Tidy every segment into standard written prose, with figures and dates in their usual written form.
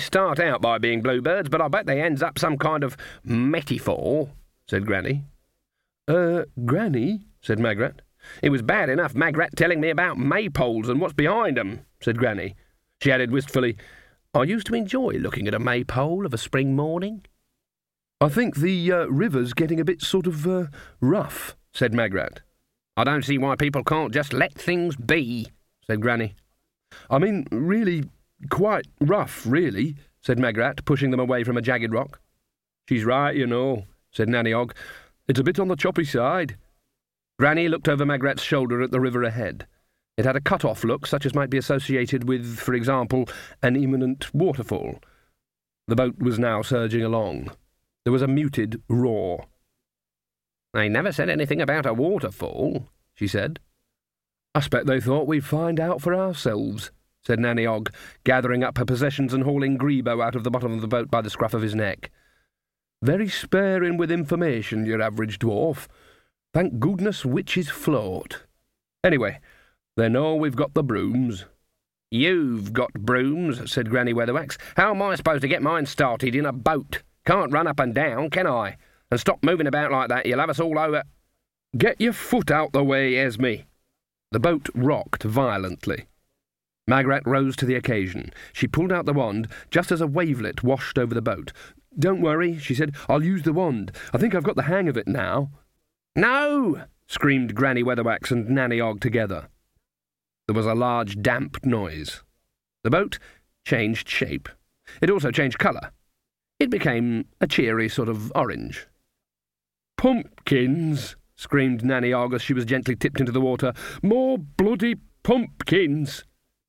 start out by being bluebirds, but I bet they ends up some kind of metaphor," said Granny. Granny," said Magrat. "It was bad enough Magrat telling me about maypoles and what's behind 'em," said Granny. She added wistfully, "I used to enjoy looking at a maypole of a spring morning." "I think the river's getting a bit sort of rough," said Magrat. "I don't see why people can't just let things be," said Granny. "I mean, really, quite rough, really," said Magrat, pushing them away from a jagged rock. "She's right, you know," said Nanny Ogg. "It's a bit on the choppy side." Granny looked over Magrat's shoulder at the river ahead. It had a cut-off look, such as might be associated with, for example, an imminent waterfall. The boat was now surging along. There was a muted roar. "They never said anything about a waterfall," she said. "I expect they thought we'd find out for ourselves," said Nanny Ogg, gathering up her possessions and hauling Grebo out of the bottom of the boat by the scruff of his neck. "Very sparing with information, your average dwarf. Thank goodness witches float. Anyway, they know we've got the brooms." "You've got brooms," said Granny Weatherwax. "How am I supposed to get mine started in a boat? Can't run up and down, can I? And stop moving about like that, you'll have us all over." "Get your foot out the way, Esme." The boat rocked violently. Magrat rose to the occasion. She pulled out the wand just as a wavelet washed over the boat. "Don't worry," she said. "I'll use the wand. I think I've got the hang of it now." "No!" screamed Granny Weatherwax and Nanny Ogg together. There was a large damp noise. The boat changed shape. It also changed colour. It became a cheery sort of orange. "Pumpkins!" screamed Nanny Ogg as she was gently tipped into the water. "More bloody pumpkins!"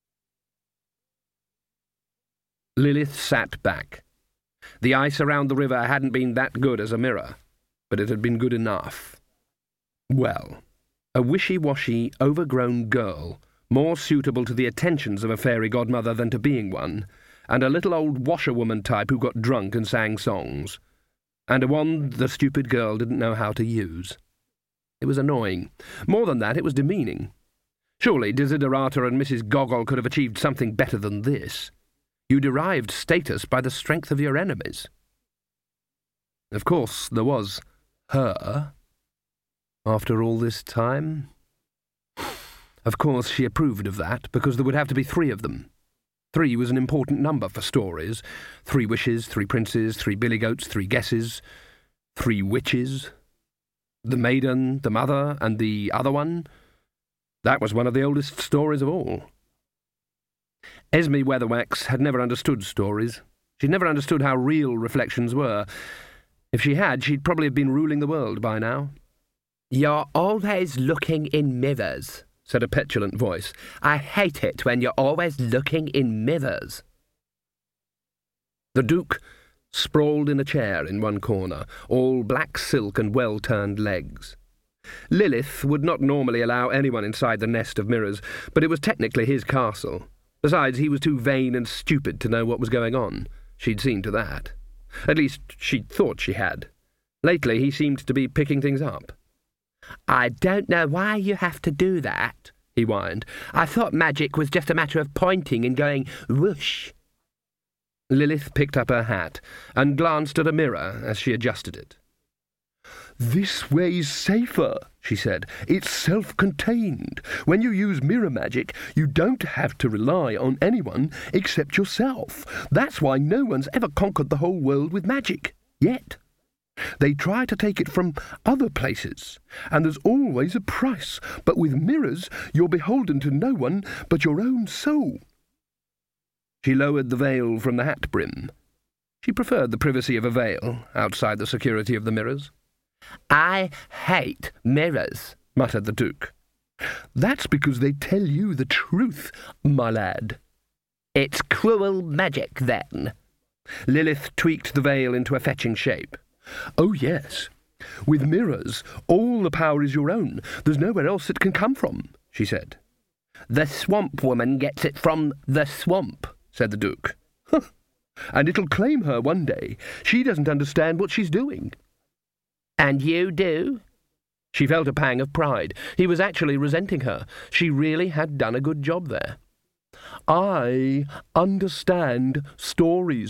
Lilith sat back. The ice around the river hadn't been that good as a mirror, but it had been good enough. Well, a wishy-washy, overgrown girl, more suitable to the attentions of a fairy godmother than to being one, and a little old washerwoman type who got drunk and sang songs, and a wand the stupid girl didn't know how to use. It was annoying. More than that, it was demeaning. Surely Desiderata and Mrs. Goggle could have achieved something better than this. You derived status by the strength of your enemies. Of course, there was her. After all this time? Of course, she approved of that, because there would have to be 3 of them. 3 was an important number for stories. 3 wishes, 3 princes, 3 billy goats, 3 guesses, 3 witches. The maiden, the mother, and the other one. That was one of the oldest stories of all. Esme Weatherwax had never understood stories. She'd never understood how real reflections were. If she had, she'd probably have been ruling the world by now. "You're always looking in mirrors," said a petulant voice. "I hate it when you're always looking in mirrors." The Duke sprawled in a chair in one corner, all black silk and well-turned legs. Lilith would not normally allow anyone inside the nest of mirrors, but it was technically his castle. Besides, he was too vain and stupid to know what was going on. She'd seen to that. At least, she'd thought she had. Lately, he seemed to be picking things up. "I don't know why you have to do that," he whined. "I thought magic was just a matter of pointing and going whoosh." Lilith picked up her hat and glanced at a mirror as she adjusted it. "This way's safer," she said. "It's self-contained. When you use mirror magic, you don't have to rely on anyone except yourself. That's why no one's ever conquered the whole world with magic. Yet. They try to take it from other places, and there's always a price. But with mirrors, you're beholden to no one but your own soul." She lowered the veil from the hat brim. She preferred the privacy of a veil outside the security of the mirrors. "I hate mirrors," muttered the Duke. "That's because they tell you the truth, my lad." "It's cruel magic, then." Lilith tweaked the veil into a fetching shape. "Oh, yes. With mirrors, all the power is your own. There's nowhere else it can come from," she said. "The swamp woman gets it from the swamp," said the Duke. "And it'll claim her one day. She doesn't understand what she's doing." "And you do?" She felt a pang of pride. He was actually resenting her. She really had done a good job there. "I understand stories."